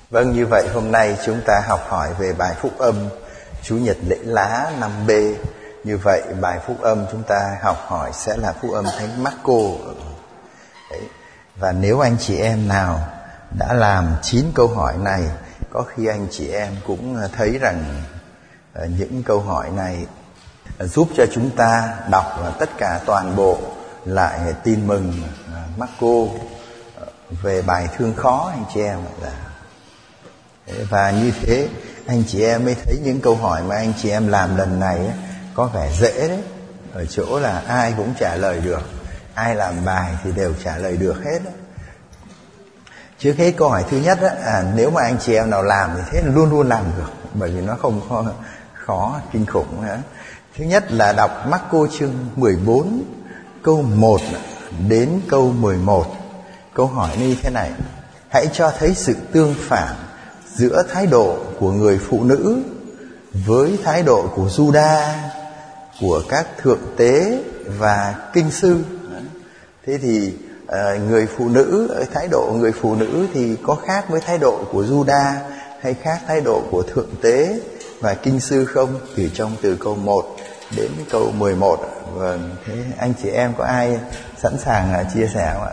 Vâng, như vậy hôm nay chúng ta học hỏi về bài phúc âm Chủ nhật lễ lá 5B. Như vậy bài phúc âm chúng ta học hỏi sẽ là phúc âm Thánh Marco. Và nếu anh chị em nào đã làm 9 câu hỏi này, có khi anh chị em cũng thấy rằng những câu hỏi này giúp cho chúng ta đọc tất cả toàn bộ lại tin mừng Marco về bài thương khó anh chị em. Và như thế anh chị em mới thấy những câu hỏi mà anh chị em làm lần này có vẻ dễ đấy, ở chỗ là ai cũng trả lời được, ai làm bài thì đều trả lời được hết đó. Trước hết câu hỏi thứ nhất nếu mà anh chị em nào làm thì thế luôn luôn làm được, bởi vì nó không khó kinh khủng nữa. Thứ nhất là đọc Marco chương 14 câu 1 đến câu 11. Câu hỏi như thế này: hãy cho thấy sự tương phản giữa thái độ của người phụ nữ với thái độ của Juda, của các thượng tế và kinh sư. Thế thì người phụ nữ, thái độ người phụ nữ thì có khác với thái độ của Juda hay khác thái độ của thượng tế và kinh sư không? Từ câu 1 đến câu 11. Vâng, thế anh chị em có ai sẵn sàng chia sẻ không ạ?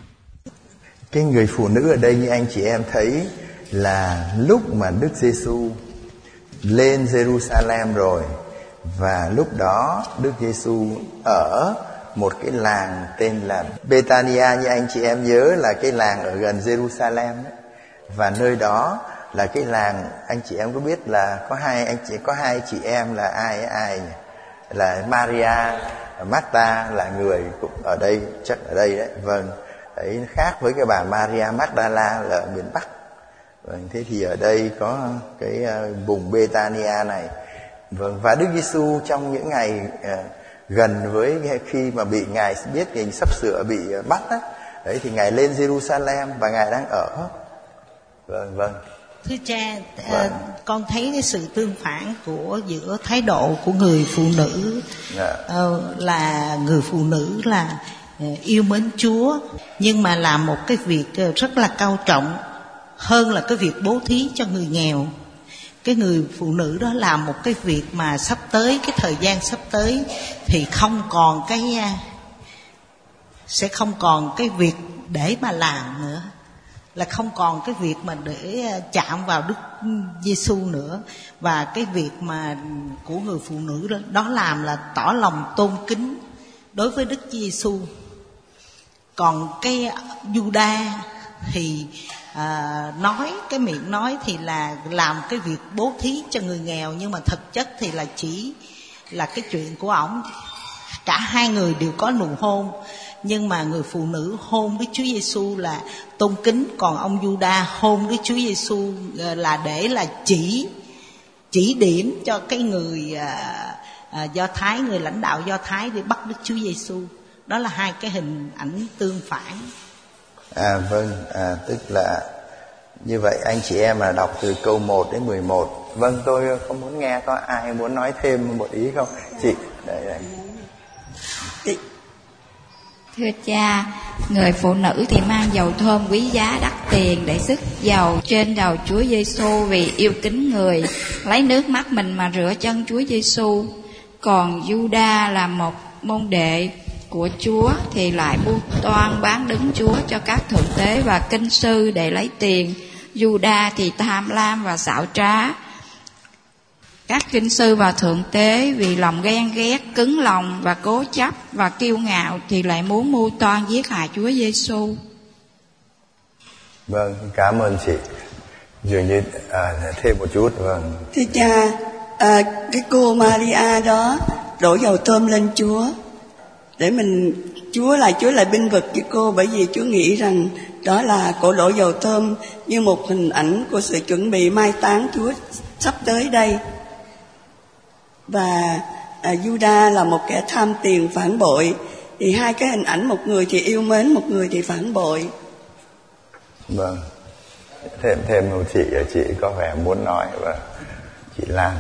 Cái người phụ nữ ở đây như anh chị em thấy là lúc mà Đức Giêsu lên Jerusalem rồi, và lúc đó Đức Giêsu ở một cái làng tên là Bethania, như anh chị em nhớ là cái làng ở gần Jerusalem đấy. Và nơi đó là cái làng, anh chị em có biết là có hai chị em là ai nhỉ? Là Maria và Martha, là người cũng ở đây, chắc ở đây đấy. Vâng, đấy khác với cái bà Maria Magdala là ở miền Bắc. Vâng, thế thì ở đây có cái vùng Bethania này. Vâng, và Đức Giêsu trong những ngày gần với khi mà bị Ngài biết Ngài sắp sửa bị bắt á, đấy thì Ngài lên Jerusalem và Ngài đang ở. Vâng. Thưa cha, con thấy cái sự tương phản giữa thái độ của người phụ nữ, là người phụ nữ là yêu mến Chúa, nhưng mà làm một cái việc rất là cao trọng hơn là cái việc bố thí cho người nghèo. Cái người phụ nữ đó làm một cái việc mà sắp tới, cái thời gian sắp tới thì sẽ không còn cái việc để mà làm nữa, là không còn cái việc mà để chạm vào Đức Giêsu nữa. Và cái việc mà của người phụ nữ đó làm là tỏ lòng tôn kính đối với Đức Giêsu. Còn cái Juda thì nói, cái miệng nói thì là làm cái việc bố thí cho người nghèo, nhưng mà thực chất thì là chỉ là cái chuyện của ổng. Cả hai người đều có nụ hôn, nhưng mà người phụ nữ hôn với Chúa Giêsu là tôn kính, còn ông Juda hôn với Chúa Giêsu là để là chỉ điểm cho cái người Do Thái, người lãnh đạo Do Thái để bắt Đức Chúa Giêsu. Đó là hai cái hình ảnh tương phản. Tức là như vậy anh chị em mà đọc từ câu 1 đến 11. Vâng, tôi không muốn nghe, có ai muốn nói thêm một ý không? Chị, đây. Thưa cha, người phụ nữ thì mang dầu thơm quý giá đắt tiền để sức dầu trên đầu Chúa Giêsu vì yêu kính người, lấy nước mắt mình mà rửa chân Chúa Giêsu. Còn Juda là một môn đệ của Chúa thì lại mưu toan bán đứng Chúa cho các thượng tế và kinh sư để lấy tiền. Juda thì tham lam và xảo trá. Các kinh sư và thượng tế vì lòng ghen ghét, cứng lòng và cố chấp và kiêu ngạo thì lại muốn mưu toan giết hại Chúa Giêsu. Vâng, cảm ơn chị. Dường như thêm một chút. Vâng. Thưa cha, cái cô Maria đó đổ dầu thơm lên Chúa để Chúa lại binh vực với cô, bởi vì Chúa nghĩ rằng đó là cổ đổ dầu thơm như một hình ảnh của sự chuẩn bị mai táng Chúa sắp tới đây. Và Juda là một kẻ tham tiền phản bội, thì hai cái hình ảnh, một người thì yêu mến, một người thì phản bội. Vâng, thêm một chị có vẻ muốn nói. Và chị Lan.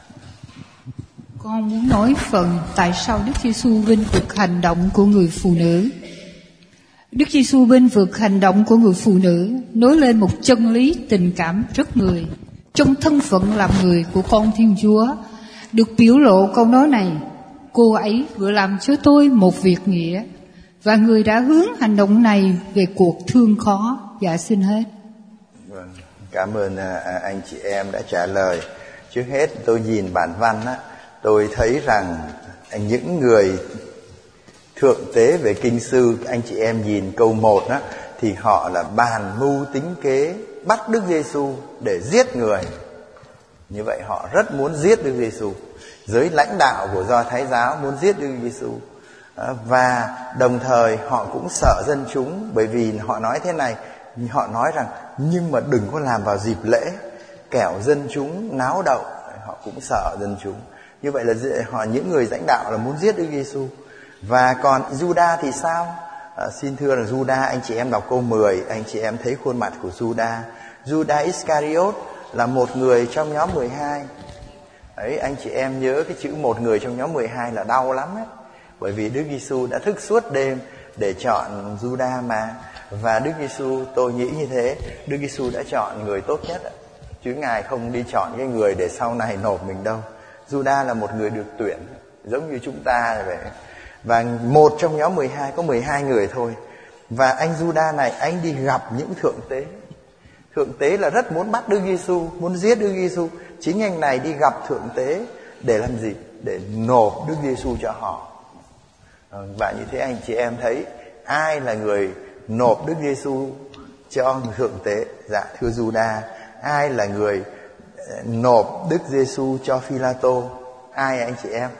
Con muốn nói phần tại sao Đức Giêsu vinh vực hành động của người phụ nữ. Đức Giêsu bên vực hành động của người phụ nữ, nói lên một chân lý tình cảm rất người. Trong thân phận làm người của con Thiên Chúa, được biểu lộ câu nói này: cô ấy vừa làm cho tôi một việc nghĩa. Và người đã hướng hành động này về cuộc thương khó. Dạ xin hết. Vâng, cảm ơn anh chị em đã trả lời. Trước hết tôi nhìn bản văn á, tôi thấy rằng những người thượng tế về kinh sư, anh chị em nhìn câu 1 á, thì họ là bàn mưu tính kế bắt Đức Giêsu để giết người. Như vậy họ rất muốn giết Đức Giêsu. Giới lãnh đạo của Do Thái giáo muốn giết Đức Giêsu. Và đồng thời họ cũng sợ dân chúng, bởi vì họ nói thế này, họ nói rằng nhưng mà đừng có làm vào dịp lễ, kẻo dân chúng náo động. Họ cũng sợ dân chúng. Như vậy là những người lãnh đạo là muốn giết Đức Giêsu. Và còn Juda thì sao? Xin thưa là Juda, anh chị em đọc câu 10, anh chị em thấy khuôn mặt của Juda. Juda Iscariot là một người trong nhóm 12. Đấy, anh chị em nhớ cái chữ một người trong nhóm 12 là đau lắm ấy. Bởi vì Đức Giêsu đã thức suốt đêm để chọn Juda mà. Và Đức Giêsu, tôi nghĩ như thế, Đức Giêsu đã chọn người tốt nhất, chứ Ngài không đi chọn cái người để sau này nộp mình đâu. Juda là một người được tuyển, giống như chúng ta vậy. Và một trong nhóm 12 có 12 người thôi. Và anh Juda này, anh đi gặp những thượng tế. Thượng tế là rất muốn bắt Đức Giêsu, muốn giết Đức Giêsu. Chính anh này đi gặp thượng tế để làm gì? Để nộp Đức Giêsu cho họ. Và như thế anh chị em thấy ai là người nộp Đức Giêsu cho thượng tế? Dạ thưa Juda. Ai là người nộp Đức Giêsu cho Phi-la-tô? Ai anh chị em?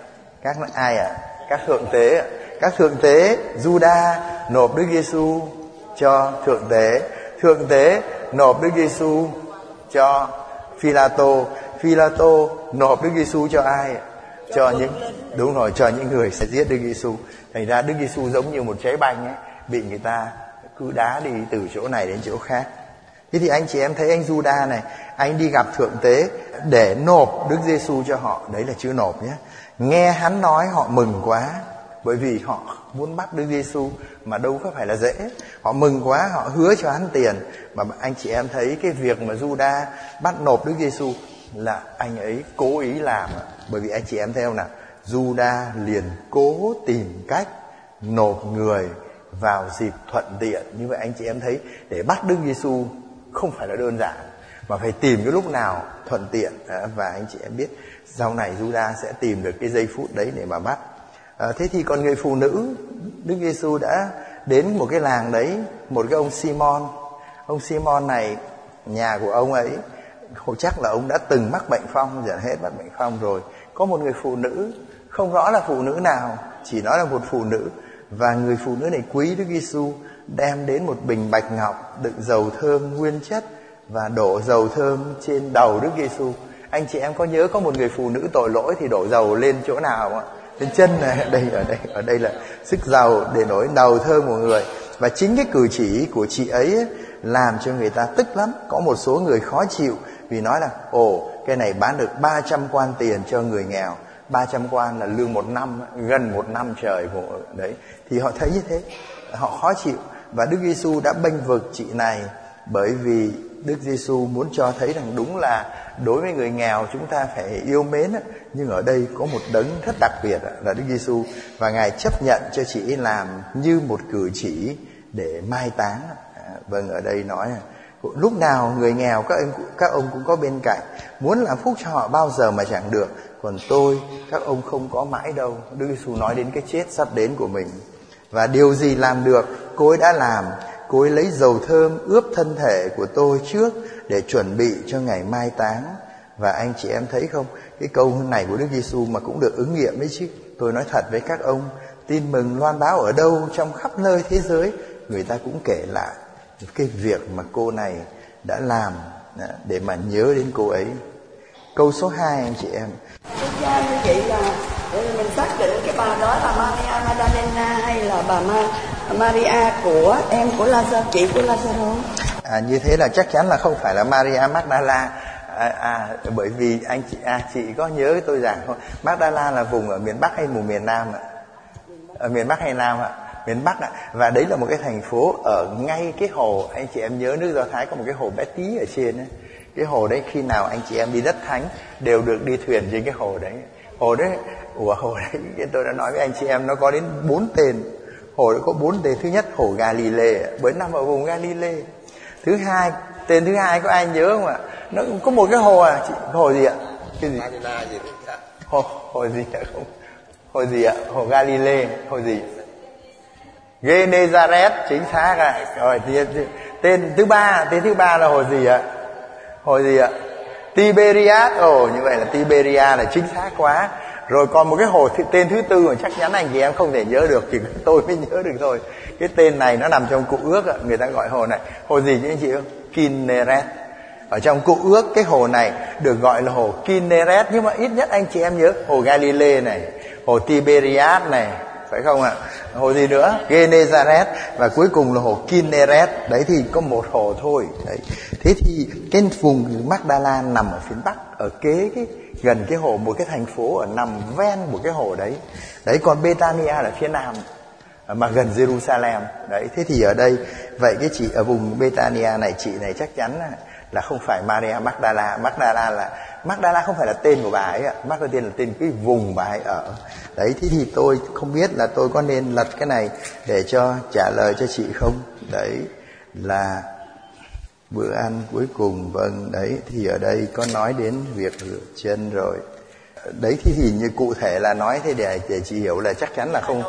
Ai ạ? Các thượng tế. Các thượng tế. Juda nộp Đức Giêsu cho thượng tế. Thượng tế nộp Đức Giêsu cho Phi-la-tô. Phi-la-tô nộp Đức Giêsu cho ai? Cho những, đúng rồi, cho những người sẽ giết Đức Giêsu. Thành ra Đức Giêsu giống như một trái banh ấy, bị người ta cứ đá đi từ chỗ này đến chỗ khác. Thế thì anh chị em thấy anh Juda này, anh đi gặp thượng tế để nộp Đức Giêsu cho họ. Đấy là chữ nộp nhé. Nghe hắn nói họ mừng quá, bởi vì họ muốn bắt Đức Giêsu mà đâu có phải là dễ. Họ mừng quá, họ hứa cho hắn tiền. Mà anh chị em thấy cái việc mà Juda bắt nộp Đức Giêsu là anh ấy cố ý làm. Bởi vì anh chị em thấy không nào? Juda liền cố tìm cách nộp người vào dịp thuận tiện. Như vậy anh chị em thấy để bắt Đức Giêsu không phải là đơn giản, mà phải tìm cái lúc nào thuận tiện. Và anh chị em biết sau này Juda sẽ tìm được cái giây phút đấy để mà bắt. Thế thì còn người phụ nữ, Đức Giêsu đã đến một cái làng đấy, một cái ông Simon. Ông Simon này, nhà của ông ấy chắc là ông đã từng mắc bệnh phong, giờ hết mắc bệnh phong rồi. Có một người phụ nữ, không rõ là phụ nữ nào, chỉ nói là một phụ nữ. Và người phụ nữ này quý Đức Giêsu, đem đến một bình bạch ngọc đựng dầu thơm nguyên chất và đổ dầu thơm trên đầu Đức Giêsu. Anh chị em có nhớ có một người phụ nữ tội lỗi thì đổ dầu lên chỗ nào không ạ? Lên chân này, ở đây là sức dầu để nổi đầu thơm của người. Và chính cái cử chỉ của chị ấy làm cho người ta tức lắm. Có một số người khó chịu vì nói là cái này bán được 300 quan tiền cho người nghèo. 300 quan là lương một năm, gần một năm trời của đấy. Thì họ thấy như thế, họ khó chịu. Và Đức Giêsu đã bênh vực chị này, bởi vì Đức Giêsu muốn cho thấy rằng đúng là đối với người nghèo chúng ta phải yêu mến. Nhưng ở đây có một đấng rất đặc biệt là Đức Giêsu, và Ngài chấp nhận cho chị ấy làm như một cử chỉ để mai táng. Vâng, ở đây nói lúc nào người nghèo các ông cũng có bên cạnh, muốn làm phúc cho họ bao giờ mà chẳng được. Còn tôi, các ông không có mãi đâu. Đức Giêsu nói đến cái chết sắp đến của mình. Và điều gì làm được, cô ấy đã làm. Cô ấy lấy dầu thơm ướp thân thể của tôi trước để chuẩn bị cho ngày mai táng. Và anh chị em thấy không, cái câu này của Đức Giêsu mà cũng được ứng nghiệm đấy chứ. Tôi nói thật với các ông, tin mừng loan báo ở đâu trong khắp nơi thế giới, người ta cũng kể lại cái việc mà cô này đã làm để mà nhớ đến cô ấy. Câu số 2 anh chị em. Như vậy là mình xác định cái bà đó là Maria Magdalena hay là bà Maria của em của Lazarus, chị của Lazarus? Như thế là chắc chắn là không phải là Maria Magdala. Bởi vì chị có nhớ tôi giảng không? Magdala là vùng ở miền Bắc hay vùng miền Nam ạ? Ở miền Bắc hay Nam ạ? miền Bắc ạ. Và đấy là một cái thành phố ở ngay cái hồ, anh chị em nhớ nước Do Thái có một cái hồ bé tí ở trên ấy. Cái hồ đấy khi nào anh chị em đi đất thánh đều được đi thuyền trên cái hồ đấy. Hồ đấy, tôi đã nói với anh chị em nó có đến 4 tên. Hồ đấy có 4 tên. Thứ nhất hồ Galilee, bởi nằm ở vùng Galilee. Thứ hai, tên thứ hai có ai nhớ không ạ? Nó có một cái hồ hồ gì ạ? Cái gì? Hồ gì ạ? Không. Hồ gì ạ? Hồ Galilee, hồ gì? Genezareth, chính xác ạ. Rồi tên thứ ba là hồ gì ạ? Hồ gì ạ? Tiberias. Như vậy là Tiberias là chính xác quá. Rồi còn một cái hồ tên thứ tư mà chắc chắn anh chị em không thể nhớ được, chỉ tôi mới nhớ được thôi. Cái tên này nó nằm trong Cựu Ước, người ta gọi hồ này hồ gì chứ anh chị không? Kinneret. Ở trong Cựu Ước cái hồ này được gọi là hồ Kinneret, nhưng mà ít nhất anh chị em nhớ hồ Galilee này, hồ Tiberias này, phải không ạ? Hồ gì nữa? Genezareth, và cuối cùng là hồ Kinneret. Đấy thì có một hồ thôi. Đấy. Thế thì cái vùng Magdala nằm ở phía bắc, ở kế gần cái hồ, một cái thành phố ở nằm ven một cái hồ đấy. Đấy, còn Bethania là phía nam mà gần Jerusalem. Đấy, thế thì ở đây vậy cái chị ở vùng Bethania này, chị này chắc chắn là không phải Maria Magdala. Magdala không phải là tên của bà ấy ạ. Magdala là tên cái vùng bà ấy ở. Đấy, thế thì tôi không biết là tôi có nên lật cái này để cho trả lời cho chị không. Đấy là bữa ăn cuối cùng. Vâng, đấy thì ở đây có nói đến việc rửa chân rồi. Đấy thì như cụ thể là nói thế để chị hiểu là chắc chắn là không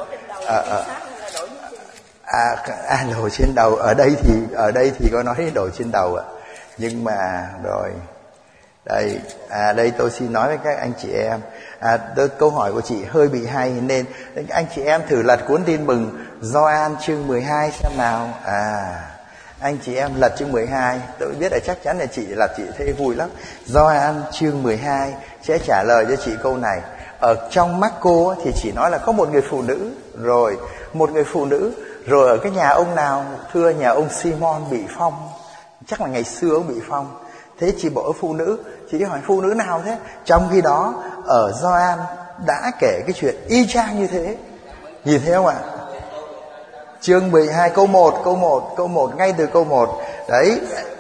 đổ trên đầu. Ở đây thì có nói đổ trên đầu ạ. Nhưng mà rồi đây đây tôi xin nói với các anh chị em, câu hỏi của chị hơi bị hay nên anh chị em thử lật cuốn Tin Mừng Gioan chương 12 xem nào. Anh chị em lật chương 12, tôi biết là chắc chắn là chị lật chị thấy vui lắm. Gioan chương 12 sẽ trả lời cho chị câu này. Ở trong Marco thì chỉ nói là có một người phụ nữ, rồi ở cái nhà ông nào? Thưa, nhà ông Simon bị phong. Chắc là ngày xưa ông bị phong. Thế chị bảo phụ nữ, chị đi hỏi phụ nữ nào thế? Trong khi đó ở Gioan đã kể cái chuyện y chang như thế. Nhìn thấy không ạ? Chương 12 câu 1, ngay từ câu 1. Đấy.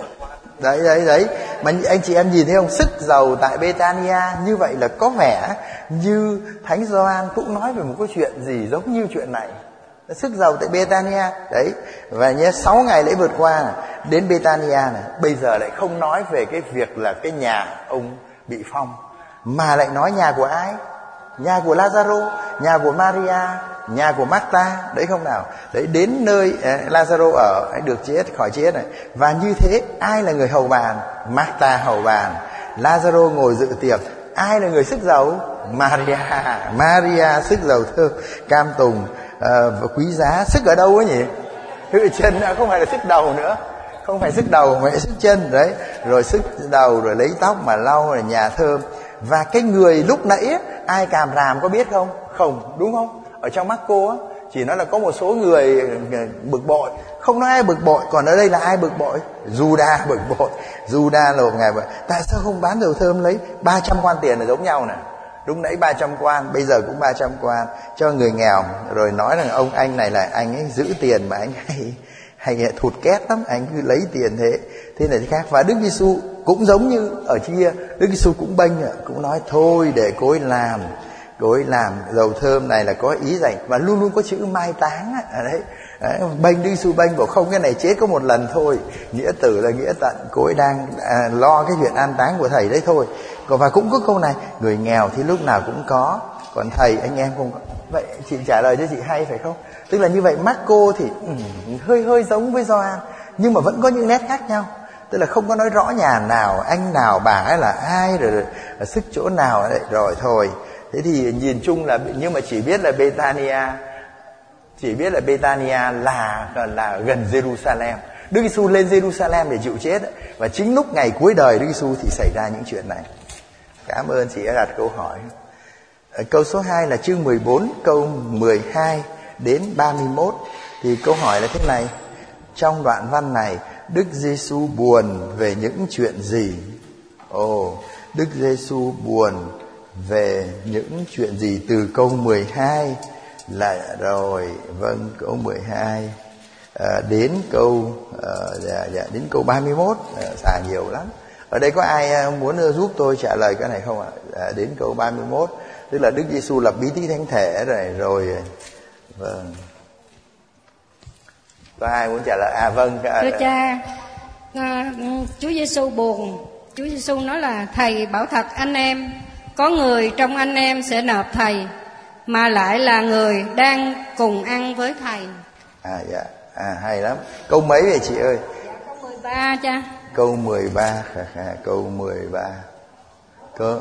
Mà anh chị em nhìn thấy không? Sức dầu tại Bethania, như vậy là có vẻ như Thánh Gioan cũng nói về một cái chuyện gì giống như chuyện này. Sức dầu tại Bethania. Đấy. Và nhé, 6 ngày lễ vượt qua đến Bethania này, bây giờ lại không nói về cái việc là cái nhà ông bị phong, mà lại nói nhà của ai? Nhà của Lazaro, nhà của Maria, nhà của Marta. Đấy không nào? Đấy, đến nơi Lazaro ở được khỏi chết này. Và như thế ai là người hầu bàn? Marta hầu bàn. Lazaro ngồi dự tiệc. Ai là người sức dầu? Maria sức dầu thơm cam tùng quý giá. Sức ở đâu ấy nhỉ? Chân, không phải là sức đầu nữa, không phải sức đầu mà sức chân. Đấy, rồi sức đầu, rồi lấy tóc mà lau, rồi nhà thơm. Và cái người lúc nãy ai càm ràm có biết không? Không, đúng không? Ở trong Marco chỉ nói là có một số người bực bội, không nói ai bực bội. Còn ở đây là ai bực bội? Judas bực bội. Judas là một ngày vậy. Tại sao không bán dầu thơm lấy 300 quan tiền là giống nhau nè? Đúng nãy 300 quan, bây giờ cũng 300 quan cho người nghèo. Rồi nói rằng anh này là anh ấy giữ tiền mà anh hay thụt két lắm, anh cứ lấy tiền thế này thế khác. Và Đức Giêsu cũng giống như ở kia, Đức Giêsu cũng bênh, cũng nói thôi để cô ấy làm dầu thơm này là có ý dành, và luôn luôn có chữ mai táng đấy. Bênh Đức Giêsu bênh bảo không, cái này chết có một lần thôi, nghĩa tử là nghĩa tận, cô ấy đang lo cái chuyện an táng của thầy đấy thôi. Và cũng có câu này, người nghèo thì lúc nào cũng có, còn thầy anh em không có. Vậy chị trả lời cho chị hay phải không? Tức là như vậy, Marco thì hơi giống với Gioan, nhưng mà vẫn có những nét khác nhau. Tức là không có nói rõ nhà nào, anh nào, bà ấy là ai, rồi sức chỗ nào đấy, rồi thôi. Thế thì nhìn chung là, nhưng mà chỉ biết là Bethania là gần Jerusalem. Đức Giêsu lên Jerusalem để chịu chết, và chính lúc ngày cuối đời Đức Giêsu thì xảy ra những chuyện này. Cảm ơn chị đã đặt câu hỏi. Câu số 2 là chương 14 câu 12 đến 31. Thì câu hỏi là thế này: trong đoạn văn này Đức Giêsu buồn về những chuyện gì? Đức Giêsu buồn về những chuyện gì? Từ câu 12 là rồi. Vâng, câu 12 đến câu đến câu 31, xả nhiều lắm. Ở đây có ai muốn giúp tôi trả lời cái này không ạ? Đến câu 31, tức là Đức Giêsu lập bí tích thánh thể rồi. Vâng. Có ai muốn trả lời? Vâng. Thưa cha, Chúa Giêsu buồn. Chúa Giêsu nói là thầy bảo thật anh em, có người trong anh em sẽ nộp thầy, mà lại là người đang cùng ăn với thầy. Dạ. Hay lắm. Câu mấy vậy chị ơi? Dạ, câu 13 cha. Câu 13. Câu 13. Thưa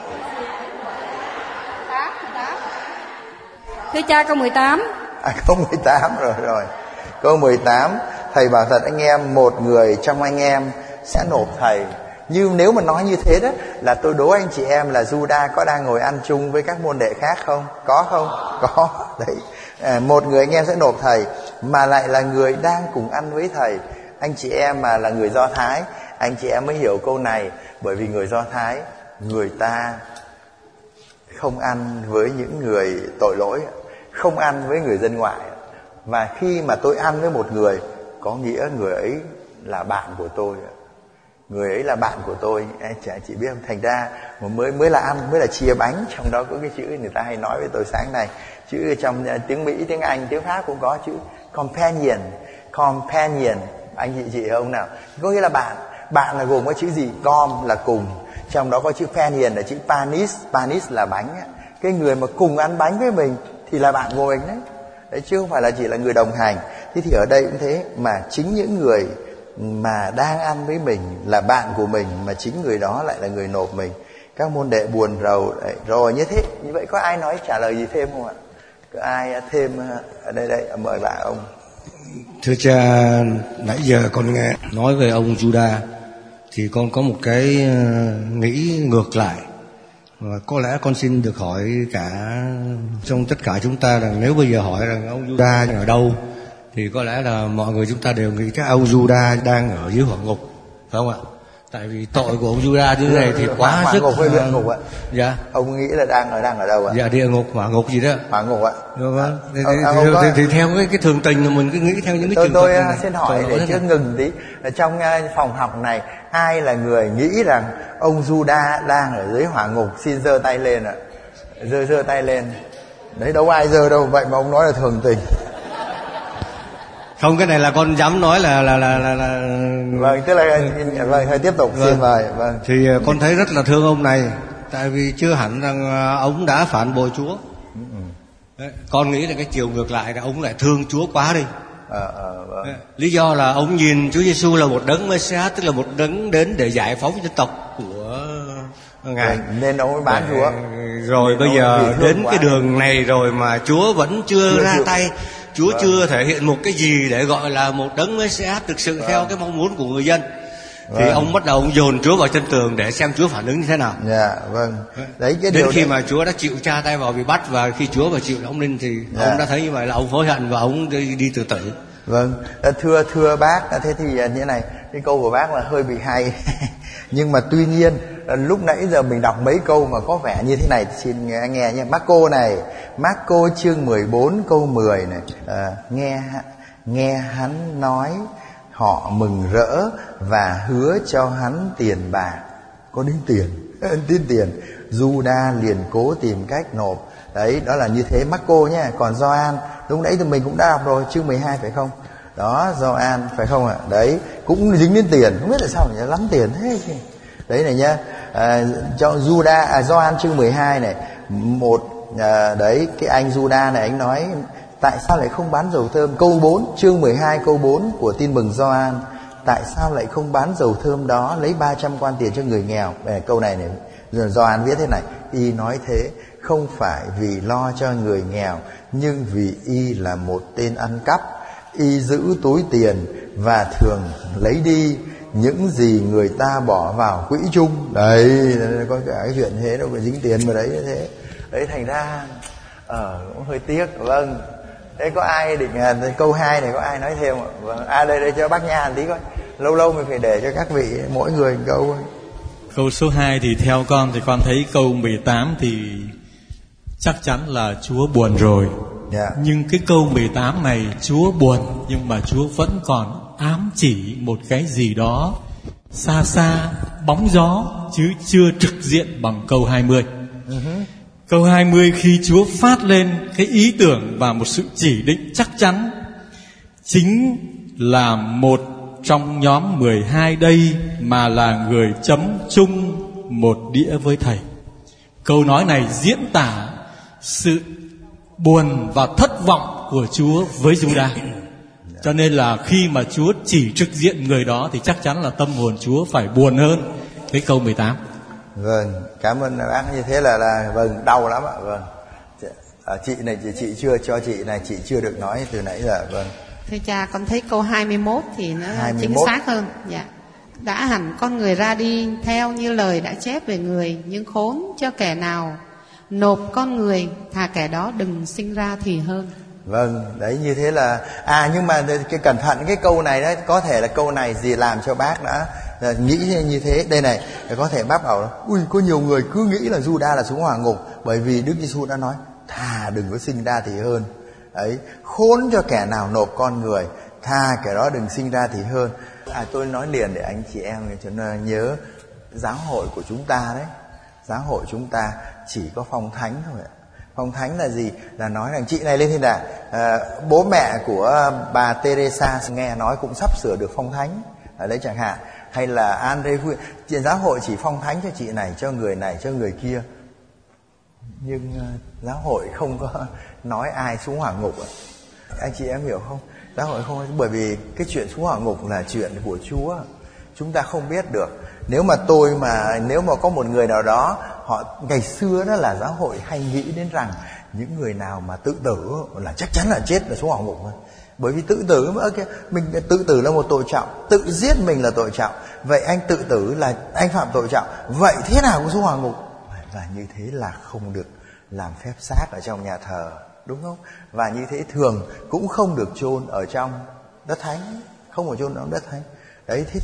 cha, câu 18. Câu 18 rồi. Câu 18, thầy bảo thật anh em, một người trong anh em sẽ nộp thầy. Nhưng nếu mà nói như thế đó là tôi đố anh chị em là Juda có đang ngồi ăn chung với các môn đệ khác không? Có không? Có. Đấy. Một người anh em sẽ nộp thầy, mà lại là người đang cùng ăn với thầy. Anh chị em mà là người Do Thái, anh chị em mới hiểu câu này. Bởi vì người Do Thái, người ta không ăn với những người tội lỗi, không ăn với người dân ngoại. Và khi mà tôi ăn với một người, có nghĩa người ấy là bạn của tôi. Người ấy là bạn của tôi. Chị biết không? Thành ra mới là ăn, mới là chia bánh. Trong đó có cái chữ người ta hay nói với tôi sáng nay, chữ trong tiếng Mỹ, tiếng Anh, tiếng Pháp cũng có chữ companion. Anh chị ông nào? Có nghĩa là bạn. Bạn là gồm có chữ gì? Com là cùng. Trong đó có chữ panion là chữ panis là bánh. Cái người mà cùng ăn bánh với mình thì là bạn của mình đấy. Đấy, chứ không phải là chỉ là người đồng hành. Thế thì ở đây cũng thế, mà chính những người mà đang ăn với mình là bạn của mình, mà chính người đó lại là người nộp mình. Các môn đệ buồn rầu rồi như thế. Như vậy có ai nói trả lời gì thêm không ạ? Có ai thêm ở đây mời bà ông. Thưa cha, nãy giờ con nghe nói về ông Juda thì con có một cái nghĩ ngược lại. Và có lẽ con xin được hỏi cả trong tất cả chúng ta rằng nếu bây giờ hỏi rằng ông Juda ở đâu thì có lẽ là mọi người chúng ta đều nghĩ cái ông Juda đang ở dưới hỏa ngục, phải không ạ? Tại vì tội của ông Juda như thế này thì quá sức. Hỏa ngục hay địa ngục ạ? Dạ. Ông nghĩ là đang ở đâu ạ? Dạ, địa ngục, hỏa ngục gì đó. Hỏa ngục ạ. Vâng. Thì theo cái thường tình là mình cứ nghĩ theo những cái trường hợp tôi này. Xin hỏi để trước ngừng tí. Ở trong phòng học này, ai là người nghĩ rằng ông Juda đang ở dưới hỏa ngục? Xin giơ tay lên ạ. Giơ tay lên. Đấy, đâu ai giơ đâu, vậy mà ông nói là thường tình. Không, cái này là con dám nói là Vâng, tức là vâng, thôi tiếp tục. Xin mời. Vâng. Thì con thấy rất là thương ông này, tại vì chưa hẳn rằng ông đã phản bội Chúa. Đấy, con nghĩ là cái chiều ngược lại là ông lại thương Chúa quá đi. Vâng. Lý do là ông nhìn Chúa Giêsu là một đấng Messiah, tức là một đấng đến để giải phóng dân tộc của Ngài. Nên ông mới bán Chúa. Rồi bây giờ đến cái đường này rồi mà Chúa vẫn chưa ra tay. Chúa chưa thể hiện một cái gì để gọi là một đấng Messiah thực sự theo cái mong muốn của người dân. Thì ông bắt đầu ông dồn Chúa vào chân tường để xem Chúa phản ứng như thế nào. Dạ, vâng. Đấy, cái đến điều khi đấy mà Chúa đã chịu tra tay vào bị bắt, và khi Chúa mà chịu ông lên thì ông đã thấy như vậy là ông hối hận và ông đi tự tử. Vâng. Thưa bác, thế thì như này, cái câu của bác là hơi bị hay. Nhưng mà tuy nhiên lúc nãy giờ mình đọc mấy câu mà có vẻ như thế này, xin nghe nha. Marco chương 14 câu 10 này. Nghe hắn nói, họ mừng rỡ và hứa cho hắn tiền bạc. Có đến tiền. Juda liền cố tìm cách nộp. Đấy, đó là như thế Marco nhé. Còn Gioan, lúc nãy thì mình cũng đã đọc rồi, chương 12 phải không? Đó, Gioan phải không ạ? Đấy, cũng dính đến tiền. Không biết tại sao mình lắm tiền thế. Đấy này nhá. Cho Gioan chương 12 này, đấy, cái anh Juda này anh nói tại sao lại không bán dầu thơm? Câu 4, chương 12 câu 4 của tin mừng Gioan. Tại sao lại không bán dầu thơm đó, lấy 300 quan tiền cho người nghèo? Câu này Gioan viết thế này: y nói thế không phải vì lo cho người nghèo, nhưng vì y là một tên ăn cắp. Y giữ túi tiền và thường lấy đi những gì người ta bỏ vào quỹ chung. Đấy, có cả cái chuyện thế đâu, phải dính tiền mà đấy như thế. Đấy, thành ra cũng hơi tiếc. Vâng. Thế có ai định câu 2 này có ai nói thêm không? Vâng. Đây cho bác Nha một tí coi. Lâu mình phải để cho các vị mỗi người một câu. Câu số 2 thì theo con thì con thấy câu 18 thì chắc chắn là Chúa buồn rồi. Nhưng cái câu 18 này Chúa buồn, nhưng mà Chúa vẫn còn ám chỉ một cái gì đó xa xa, bóng gió, chứ chưa trực diện bằng câu 20. Câu 20 khi Chúa phát lên cái ý tưởng và một sự chỉ định chắc chắn, chính là một trong nhóm 12 đây mà là người chấm chung một đĩa với Thầy. Câu nói này diễn tả sự buồn và thất vọng của Chúa với Giuđa. Cho nên là khi mà Chúa chỉ trực diện người đó thì chắc chắn là tâm hồn Chúa phải buồn hơn cái câu 18. Vâng, cảm ơn bác. Như thế là vâng, đau lắm ạ. Vâng. Chị này chị chưa cho chị này, chị chưa được nói từ nãy giờ. Vâng. Thưa cha, con thấy câu 21 thì nó 21. Chính xác hơn. Dạ. Đã hẳn con người ra đi theo như lời đã chép về người, nhưng khốn cho kẻ nào nộp con người, thà kẻ đó đừng sinh ra thì hơn. Vâng, đấy như thế là nhưng mà cái cẩn thận cái câu này đấy, có thể là câu này gì làm cho bác đã nghĩ như thế. Đây này, có thể bác bảo ui, có nhiều người cứ nghĩ là Giuđa là xuống hỏa ngục, bởi vì Đức Giêsu đã nói thà đừng có sinh ra thì hơn. Ấy, khốn cho kẻ nào nộp con người, thà kẻ đó đừng sinh ra thì hơn. Tôi nói liền để anh chị em cho nên nhớ giáo hội của chúng ta đấy. Giáo hội chúng ta chỉ có phong thánh thôi ạ. Phong thánh là gì? Là nói rằng chị này lên thiên đàng, bố mẹ của bà Teresa nghe nói cũng sắp sửa được phong thánh ở đấy chẳng hạn, hay là Andre Huy, giáo hội chỉ phong thánh cho chị này, cho người kia, nhưng giáo hội không có nói ai xuống hỏa ngục. Anh chị em hiểu không? Giáo hội không, bởi vì cái chuyện xuống hỏa ngục là chuyện của Chúa, chúng ta không biết được. Nếu mà có một người nào đó, họ ngày xưa đó là giáo hội hay nghĩ đến rằng những người nào mà tự tử là chắc chắn là chết, là xuống hỏa ngục thôi. Bởi vì tự tử mình tự tử là một tội trọng, tự giết mình là tội trọng. Vậy anh tự tử là anh phạm tội trọng, vậy thế nào cũng xuống hỏa ngục. Và như thế là không được làm phép xác ở trong nhà thờ, đúng không? Và như thế thường cũng không được chôn ở trong đất thánh, không được chôn trong đất thánh. Đấy, thế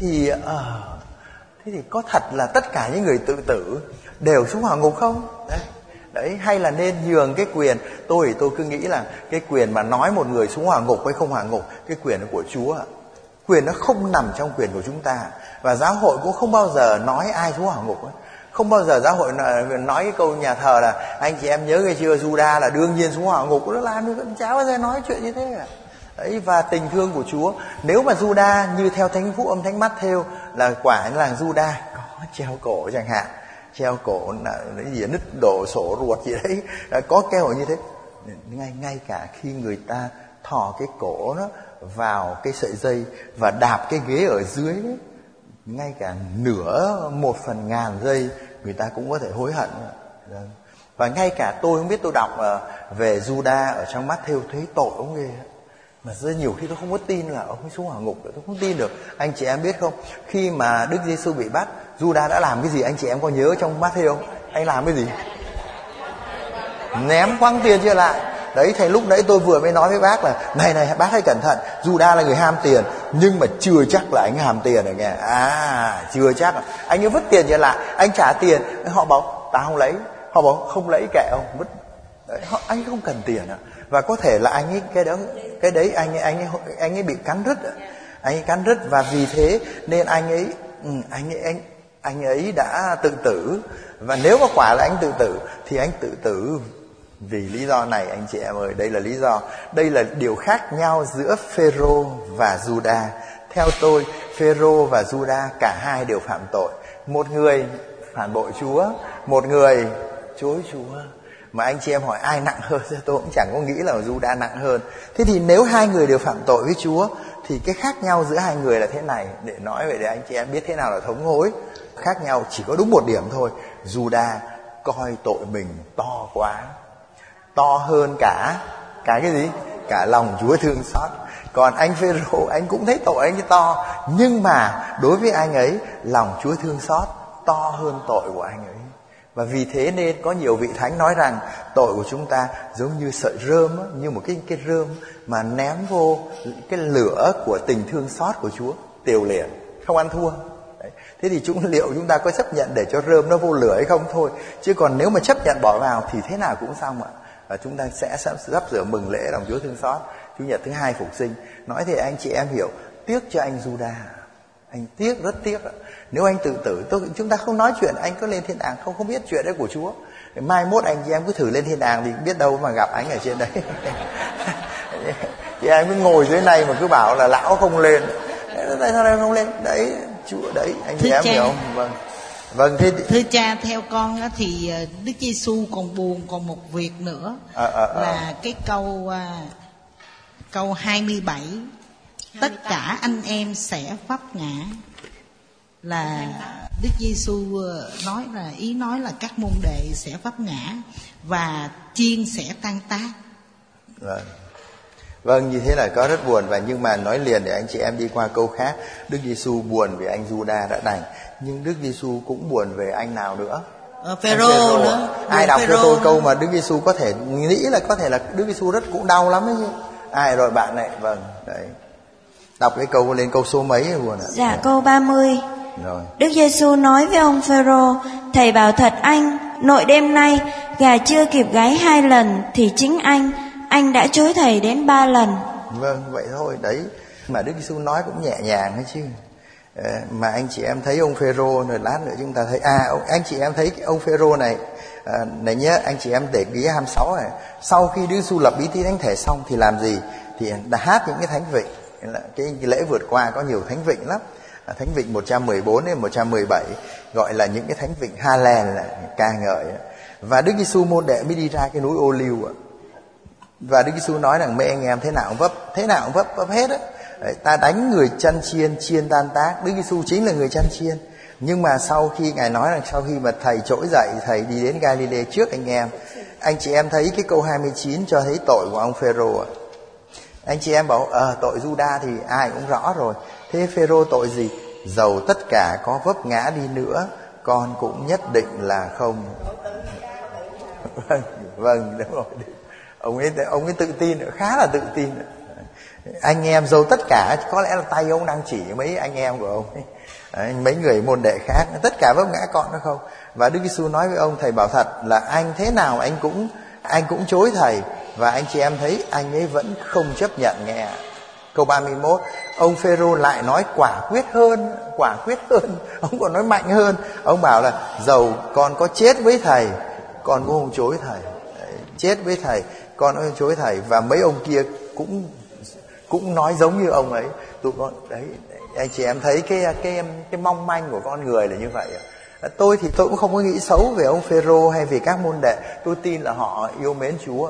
thì có thật là tất cả những người tự tử đều xuống hỏa ngục không? Đấy, hay là nên nhường cái quyền, tôi cứ nghĩ là cái quyền mà nói một người xuống hỏa ngục hay không hỏa ngục, cái quyền là của Chúa. Quyền nó không nằm trong quyền của chúng ta. Và giáo hội cũng không bao giờ nói ai xuống hỏa ngục ấy. Không bao giờ giáo hội nói cái câu nhà thờ là anh chị em nhớ cái chưa, Giuđa là đương nhiên xuống hỏa ngục. Nó làm như vẫn chả bao giờ nói chuyện như thế cả. Đấy, và tình thương của Chúa, nếu mà Giuđa như theo Thánh Phúc Âm Thánh Mát-thêu là quả là Giuđa có treo cổ chẳng hạn, treo cổ là cái gì nứt đổ sổ ruột gì đấy, có keo như thế. Ngay cả khi người ta thò cái cổ nó vào cái sợi dây và đạp cái ghế ở dưới đấy, ngay cả nửa 1/1000 giây người ta cũng có thể hối hận. Và ngay cả tôi không biết, tôi đọc về Giuđa ở trong Mát-thêu thấy tội ông ghê. Mà rất nhiều khi tôi không có tin là ông ấy xuống hỏa ngục, tôi không tin được. Anh chị em biết không, khi mà Đức Giêsu bị bắt, Giuđa đã làm cái gì? Anh chị em có nhớ trong Mát-thêu không? Anh làm cái gì? Ném quăng tiền chia lại. Đấy, thầy lúc nãy tôi vừa mới nói với bác là này bác hãy cẩn thận, Giuđa là người ham tiền, nhưng mà chưa chắc là anh ham tiền rồi nghe. Chưa chắc. Anh ấy vứt tiền chia lại, anh trả tiền, họ bảo tao không lấy, họ bảo không lấy kệ ông, vứt. Đấy, anh ấy không cần tiền à. Và có thể là anh ấy cái đấy anh ấy bị cắn rứt, anh ấy cắn rứt, và vì thế nên anh ấy đã tự tử. Và nếu mà quả là anh tự tử thì anh tự tử vì lý do này, anh chị em ơi, đây là lý do, đây là điều khác nhau giữa Phêrô và Giuđa. Theo tôi, Phêrô và Giuđa cả hai đều phạm tội. Một người phản bội Chúa, một người chối Chúa. Mà anh chị em hỏi ai nặng hơn, tôi cũng chẳng có nghĩ là Giuđa nặng hơn. Thế thì nếu hai người đều phạm tội với Chúa thì cái khác nhau giữa hai người là thế này, để nói vậy để anh chị em biết thế nào là thống hối. Khác nhau chỉ có đúng một điểm thôi. Giuđa coi tội mình to quá, to hơn cả cái gì? Cả lòng Chúa thương xót. Còn anh Phêrô, anh cũng thấy tội anh ấy to, nhưng mà đối với anh ấy lòng Chúa thương xót to hơn tội của anh ấy. Và vì thế nên có nhiều vị thánh nói rằng tội của chúng ta giống như sợi rơm, như một cái rơm mà ném vô cái lửa của tình thương xót của Chúa, tiều liền, không ăn thua. Đấy. Thế thì liệu chúng ta có chấp nhận để cho rơm nó vô lửa hay không thôi. Chứ còn nếu mà chấp nhận bỏ vào thì thế nào cũng xong ạ. chúng ta sẽ sắp sửa mừng lễ lòng Chúa thương xót, Chủ nhật thứ hai phục sinh. Nói thì anh chị em hiểu, tiếc cho anh Juda, anh tiếc, rất tiếc. Nếu anh tự tử, chúng ta không nói chuyện anh có lên thiên đàng không biết chuyện đấy của Chúa. Mai mốt anh chị em cứ thử lên thiên đàng thì biết đâu mà gặp anh ở trên đấy. Chị em cứ ngồi dưới này mà cứ bảo là lão không lên, tại sao lại không lên? Đấy, Chúa đấy, anh chị em hiểu không? Vâng, thưa cha, theo con thì Đức Giêsu còn buồn còn một việc nữa, là cái câu 27, tất cả anh em sẽ vấp ngã, là Đức Giêsu nói là các môn đệ sẽ vấp ngã và chiên sẽ tan tác. Vâng, như thế là có rất buồn. Và nhưng mà nói liền để anh chị em đi qua câu khác. Đức Giêsu buồn vì anh Juda đã đành, nhưng Đức Giêsu cũng buồn về anh nào nữa? Phêrô nữa. Ai đọc cho tôi câu mà Đức Giêsu có thể nghĩ là có thể là Đức Giêsu rất cũng đau lắm ấy chứ. Ai rồi bạn này? Vâng, đấy. Đọc cái câu lên câu số mấy rồi buồn ạ? Dạ, câu 30. Rồi. Đức Giêsu nói với ông Phêrô: thầy bảo thật anh, nội đêm nay gà chưa kịp gáy 2 lần thì chính anh đã chối thầy đến 3 lần. Vâng, vậy thôi đấy. Mà Đức Giêsu nói cũng nhẹ nhàng ấy chứ. Mà anh chị em thấy ông Phêrô, rồi lát nữa chúng ta thấy anh chị em thấy ông Phêrô này này nhé, anh chị em để ý 26 này. Sau khi Đức Giêsu lập bí tích thánh thể xong thì làm gì? Thì đã hát những cái thánh vịnh. Cái lễ vượt qua có nhiều thánh vịnh lắm. Thánh vịnh 114 đến 117 gọi là những cái thánh vịnh Hallel, là ca ngợi. Và Đức Giêsu môn đệ mới đi ra cái núi Ô Liu. Và Đức Giêsu nói rằng mấy anh em thế nào cũng vấp hết á. Ta đánh người chăn chiên tan tác. Đức Giêsu chính là người chăn chiên. Nhưng mà sau khi Ngài nói rằng sau khi mà thầy trỗi dậy, thầy đi đến Galilee trước anh chị em thấy cái câu 29 cho thấy tội của ông Phêrô. Anh chị em bảo tội Juda thì ai cũng rõ rồi. Thế Phêrô tội gì? Dầu tất cả có vấp ngã đi nữa, con cũng nhất định là không. Vâng, đúng rồi. Ông ấy tự tin, khá là tự tin. Anh em dầu tất cả, có lẽ là tay ông đang chỉ mấy anh em của ông ấy. Đấy, mấy người môn đệ khác, tất cả vấp ngã con nó không. Và Đức Giêsu nói với ông: thầy bảo thật là anh thế nào anh cũng chối thầy. Và anh chị em thấy anh ấy vẫn không chấp nhận nghe. Câu 31, ông Phêrô lại nói quả quyết hơn. Ông còn nói mạnh hơn. Ông bảo là dầu con có chết với thầy, con cũng không chối thầy. Đấy, chết với thầy, con cũng không chối thầy. Và mấy ông kia cũng nói giống như ông ấy. Tụi con đấy, anh chị em thấy cái mong manh của con người là như vậy. Tôi thì tôi cũng không có nghĩ xấu về ông Phêrô hay về các môn đệ. Tôi tin là họ yêu mến Chúa.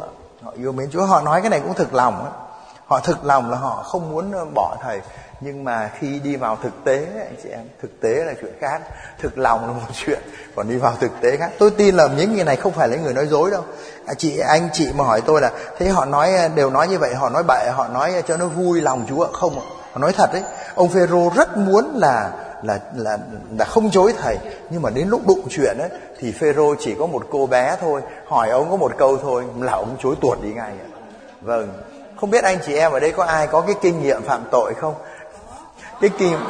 Họ nói cái này cũng thực lòng. Họ thực lòng là họ không muốn bỏ thầy. Nhưng mà khi đi vào thực tế, anh chị em, thực tế là chuyện khác. Thực lòng là một chuyện, còn đi vào thực tế khác. Tôi tin là những người này không phải là người nói dối đâu. Anh chị mà hỏi tôi là thế họ đều nói như vậy, họ nói bậy, họ nói cho nó vui lòng Chúa. Không, họ nói thật đấy. Ông Phêrô rất muốn là không chối thầy, nhưng mà đến lúc đụng chuyện ấy thì Phêrô chỉ có một cô bé thôi, hỏi ông có một câu thôi là ông chối tuột đi ngay. Vâng, không biết anh chị em ở đây có ai có cái kinh nghiệm phạm tội không? Cái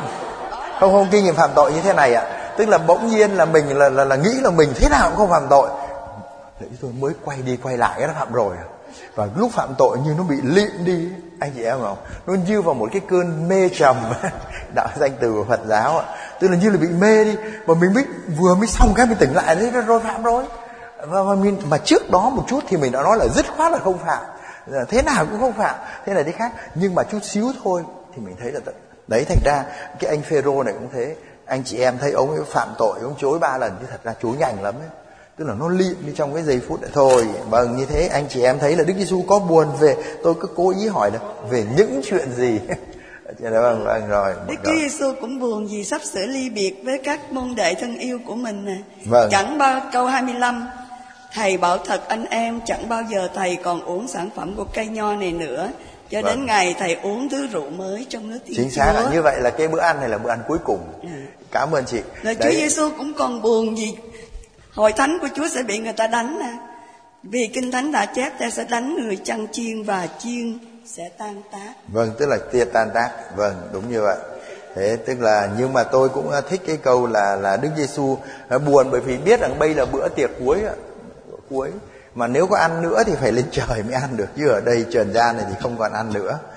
không kinh nghiệm phạm tội như thế này ạ. Tức là bỗng nhiên là mình là nghĩ là mình thế nào cũng không phạm tội. Đấy, tôi mới quay đi quay lại cái nó phạm rồi. Và lúc phạm tội như nó bị lịm đi, anh chị em không? Nó như vào một cái cơn mê trầm, đạo danh từ của Phật giáo ạ. Tức là như là bị mê đi, và mình vừa mới xong cái mình tỉnh lại đấy, rồi phạm rồi. Mà trước đó một chút thì mình đã nói là dứt khoát là không phạm, thế nào cũng không phạm, thế này thế khác. Nhưng mà chút xíu thôi thì mình thấy là đấy, thành ra cái anh Phêrô này cũng thế. Anh chị em thấy ông ấy phạm tội, ông chối 3 lần chứ thật ra chối nhanh lắm ấy. Tức là nó liệm đi trong cái giây phút này thôi. Vâng, như thế anh chị em thấy là Đức Giêsu có buồn về, tôi cứ cố ý hỏi là về những chuyện gì. Vâng, rồi. Đức Chúa Giêsu cũng buồn vì sắp sửa ly biệt với các môn đệ thân yêu của mình nè. Vâng. Câu 25, thầy bảo thật anh em, chẳng bao giờ thầy còn uống sản phẩm của cây nho này nữa, cho đến ngày thầy uống thứ rượu mới trong nước Thiên Chúa. Chính xác là như vậy, là cái bữa ăn này là bữa ăn cuối cùng. Cảm ơn chị. Là Chúa Giêsu cũng còn buồn vì hội thánh của Chúa sẽ bị người ta đánh nè. Vì Kinh Thánh đã chép ta sẽ đánh người chăn chiên và chiên sẽ tan tác. Vâng, tức là tia tan tác. Vâng, đúng như vậy. Thế tức là, nhưng mà tôi cũng thích cái câu là Đức Giêsu buồn bởi vì biết rằng bây là bữa tiệc cuối. Mà nếu có ăn nữa thì phải lên trời mới ăn được, chứ ở đây trần gian này thì không còn ăn nữa.